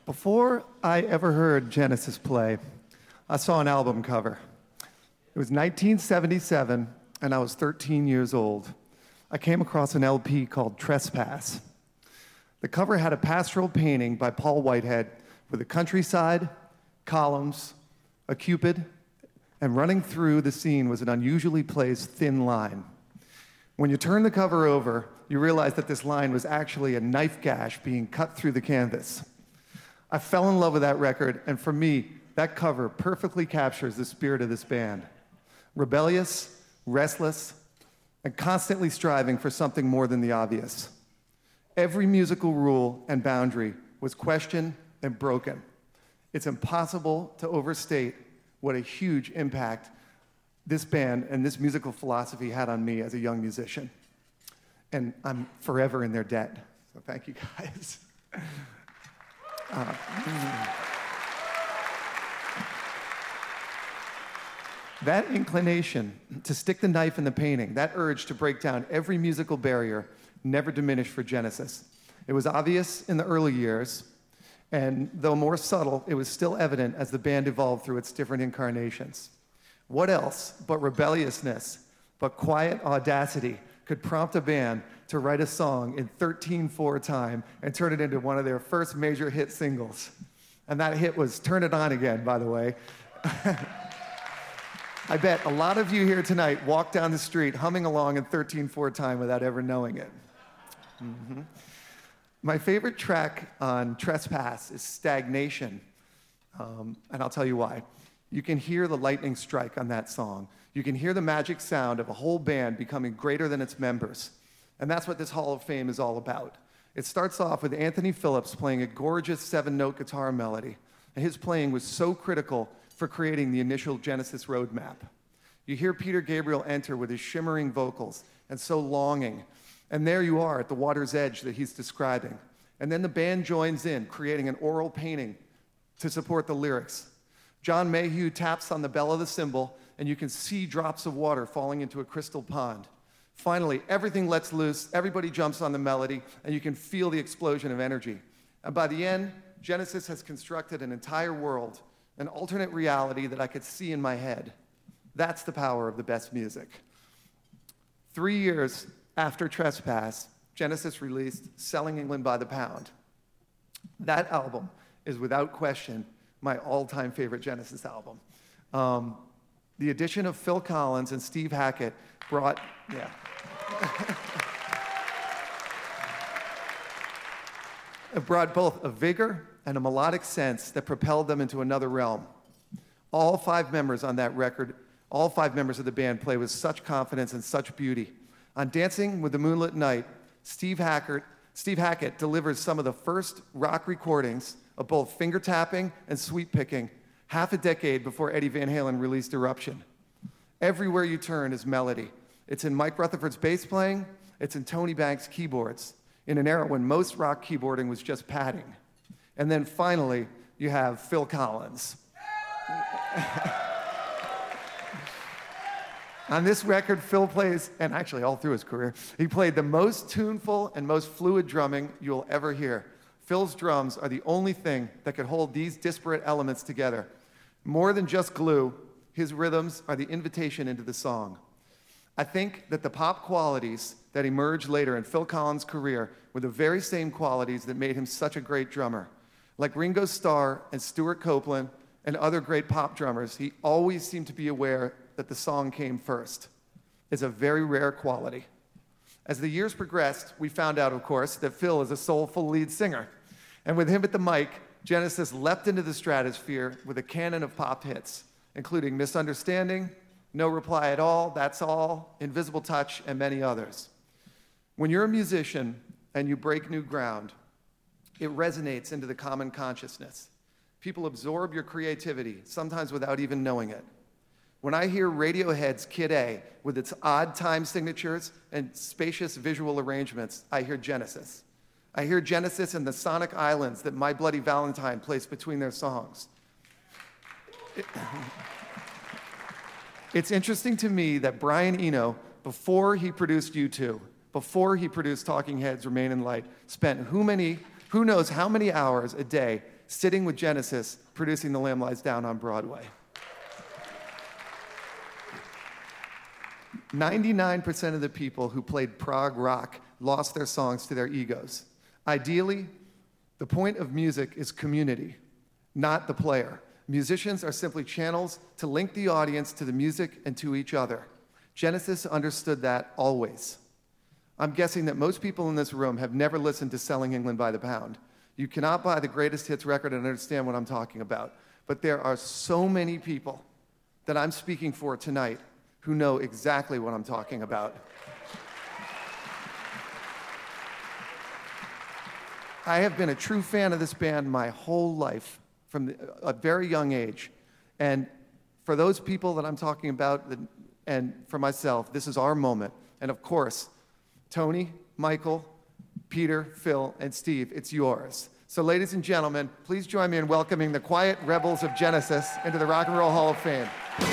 Before I ever heard Genesis play, I saw an album cover. It was 1977, and I was 13 years old. I came across an LP called Trespass. The cover had a pastoral painting by Paul Whitehead with a countryside, columns, a cupid, and running through the scene was an unusually placed thin line. When you turn the cover over, you realize that this line was actually a knife gash being cut through the canvas. I fell in love with that record, and for me, that cover perfectly captures the spirit of this band. Rebellious, restless, and constantly striving for something more than the obvious. Every musical rule and boundary was questioned and broken. It's impossible to overstate what a huge impact this band and this musical philosophy had on me as a young musician. And I'm forever in their debt. So thank you, guys. That inclination to stick the knife in the painting, that urge to break down every musical barrier, never diminished for Genesis. It was obvious in the early years, and though more subtle, it was still evident as the band evolved through its different incarnations. What else but rebelliousness, but quiet audacity could prompt a band to write a song in 13/4 time and turn it into one of their first major hit singles? And that hit was Turn It On Again, by the way. I bet a lot of you here tonight walk down the street humming along in 13/4 time without ever knowing it. Mm-hmm. My favorite track on Trespass is Stagnation, and I'll tell you why. You can hear the lightning strike on that song. You can hear the magic sound of a whole band becoming greater than its members. And that's what this Hall of Fame is all about. It starts off with Anthony Phillips playing a gorgeous 7-note guitar melody. And his playing was so critical for creating the initial Genesis roadmap. You hear Peter Gabriel enter with his shimmering vocals and so longing. And there you are at the water's edge that he's describing. And then the band joins in, creating an oral painting to support the lyrics. John Mayhew taps on the bell of the cymbal, and you can see drops of water falling into a crystal pond. Finally, everything lets loose, everybody jumps on the melody, and you can feel the explosion of energy. And by the end, Genesis has constructed an entire world, an alternate reality that I could see in my head. That's the power of the best music. 3 years after Trespass, Genesis released Selling England by the Pound. That album is without question my all-time favorite Genesis album. The addition of Phil Collins and Steve Hackett brought, it brought both a vigor and a melodic sense that propelled them into another realm. All 5 members on that record, all 5 members of the band play with such confidence and such beauty. On Dancing with the Moonlit Night, Steve Hackett delivers some of the first rock recordings of both finger tapping and sweep picking, half a decade before Eddie Van Halen released Eruption. Everywhere you turn is melody. It's in Mike Rutherford's bass playing, it's in Tony Banks' keyboards, in an era when most rock keyboarding was just padding. And then finally, you have Phil Collins. On this record, Phil plays, and actually all through his career, he played the most tuneful and most fluid drumming you'll ever hear. Phil's drums are the only thing that could hold these disparate elements together. More than just glue, his rhythms are the invitation into the song. I think that the pop qualities that emerged later in Phil Collins' career were the very same qualities that made him such a great drummer. Like Ringo Starr and Stuart Copeland and other great pop drummers, he always seemed to be aware that the song came first. It's a very rare quality. As the years progressed, we found out, of course, that Phil is a soulful lead singer. And with him at the mic, Genesis leapt into the stratosphere with a canon of pop hits, including Misunderstanding, No Reply at All, That's All, Invisible Touch, and many others. When you're a musician and you break new ground, it resonates into the common consciousness. People absorb your creativity, sometimes without even knowing it. When I hear Radiohead's Kid A with its odd time signatures and spacious visual arrangements, I hear Genesis. I hear Genesis and the sonic islands that My Bloody Valentine placed between their songs. It's interesting to me that Brian Eno, before he produced U2, before he produced Talking Heads, Remain in Light, spent who knows how many hours a day sitting with Genesis, producing The Lamb Lies Down on Broadway. 99% of the people who played prog rock lost their songs to their egos. Ideally, the point of music is community, not the player. Musicians are simply channels to link the audience to the music and to each other. Genesis understood that always. I'm guessing that most people in this room have never listened to Selling England by the Pound. You cannot buy the greatest hits record and understand what I'm talking about. But there are so many people that I'm speaking for tonight who know exactly what I'm talking about. I have been a true fan of this band my whole life, from a very young age. And for those people that I'm talking about, and for myself, this is our moment. And of course, Tony, Michael, Peter, Phil, and Steve, it's yours. So ladies and gentlemen, please join me in welcoming the Quiet Rebels of Genesis into the Rock and Roll Hall of Fame.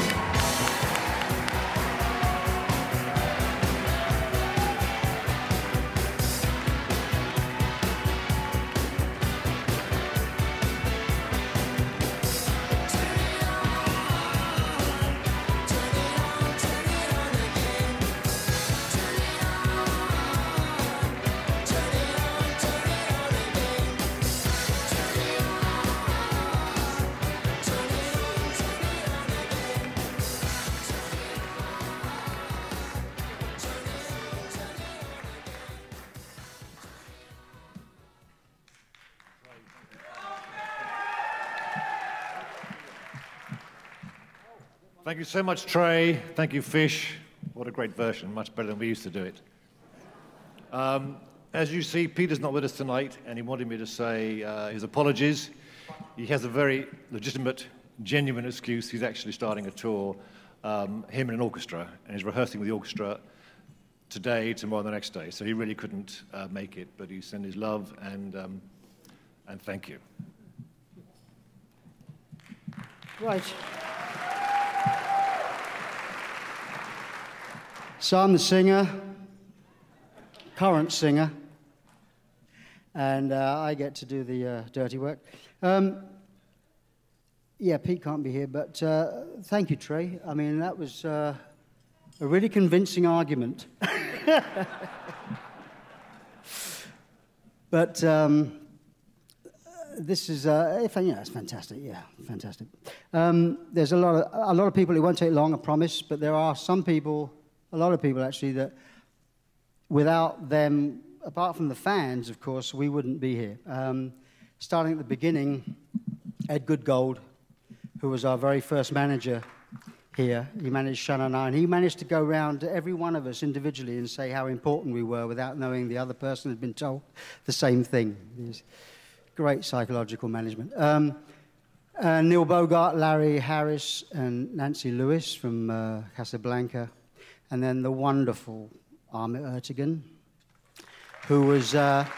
Thank you so much, Trey. Thank you, Fish. What a great version, much better than we used to do it. As you see, Peter's not with us tonight, and he wanted me to say his apologies. He has a very legitimate, genuine excuse. He's actually starting a tour, him and an orchestra, and he's rehearsing with the orchestra today, tomorrow, and the next day. So he really couldn't make it, but he sent his love and thank you. Right. So I'm the singer, current singer, and I get to do the dirty work. Yeah, Pete can't be here, but thank you, Trey. I mean, that was a really convincing argument. But this is, it's fantastic. Yeah, fantastic. There's a lot of people. It won't take long, I promise. But there are some people. A lot of people, actually, that without them, apart from the fans, of course, we wouldn't be here. Starting at the beginning, Ed Goodgold, who was our very first manager here, he managed Shannon and I, and he managed to go around to every one of us individually and say how important we were without knowing the other person had been told the same thing. It was great psychological management. Neil Bogart, Larry Harris, and Nancy Lewis from Casablanca. And then the wonderful Ahmet Ertegun, who was,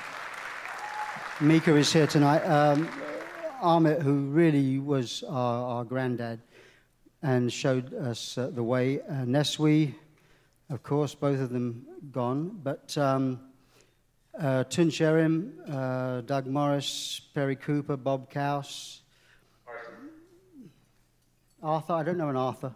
Mika is here tonight. Ahmet, who really was our granddad and showed us the way. Neswi, of course, both of them gone. But Tun Sherim, Doug Morris, Perry Cooper, Bob Kaus. Arthur, I don't know an Arthur.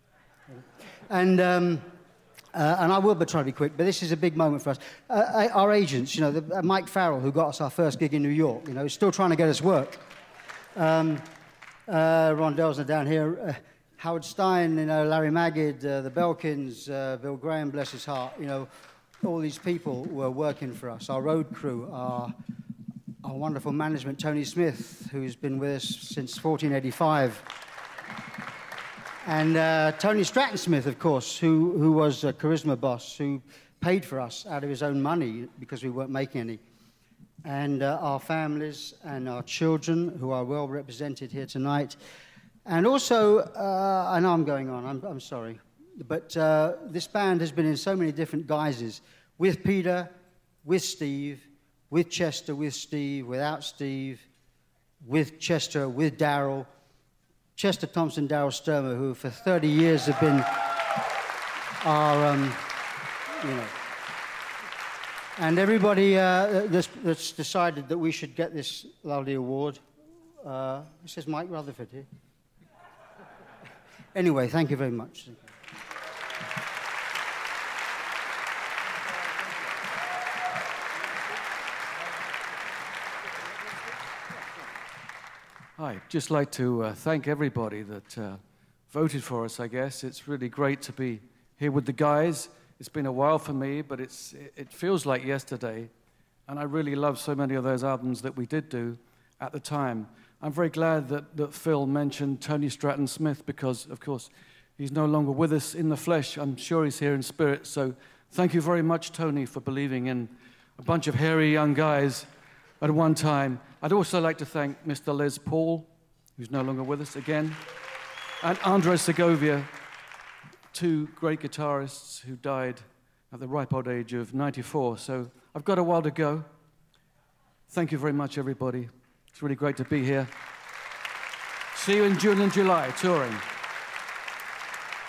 And I will be trying to be quick, but this is a big moment for us. Our agents, Mike Farrell, who got us our first gig in New York, is still trying to get us work. Ron Delsner down here, Howard Stein, Larry Magid, the Belkins, Bill Graham, bless his heart, all these people were working for us. Our road crew, our wonderful management, Tony Smith, who's been with us since 1485. And Tony Stratton Smith, of course, who was a Charisma boss, who paid for us out of his own money because we weren't making any. And our families and our children, who are well represented here tonight. And also, I know I'm going on, I'm sorry, but this band has been in so many different guises, with Peter, with Steve, with Chester, with Steve, without Steve, with Chester, with Daryl, Chester Thompson, Daryl Sturmer, who for 30 years have been our, and everybody that's decided that we should get this lovely award It says Mike Rutherford here. Anyway, thank you very much. Hi, just like to thank everybody that voted for us, I guess. It's really great to be here with the guys. It's been a while for me, but it feels like yesterday. And I really love so many of those albums that we did do at the time. I'm very glad that Phil mentioned Tony Stratton Smith because, of course, he's no longer with us in the flesh. I'm sure he's here in spirit. So thank you very much, Tony, for believing in a bunch of hairy young guys at one time. I'd also like to thank Mr. Les Paul, who's no longer with us again, and Andre Segovia, two great guitarists who died at the ripe old age of 94. So I've got a while to go. Thank you very much, everybody. It's really great to be here. See you in June and July, touring.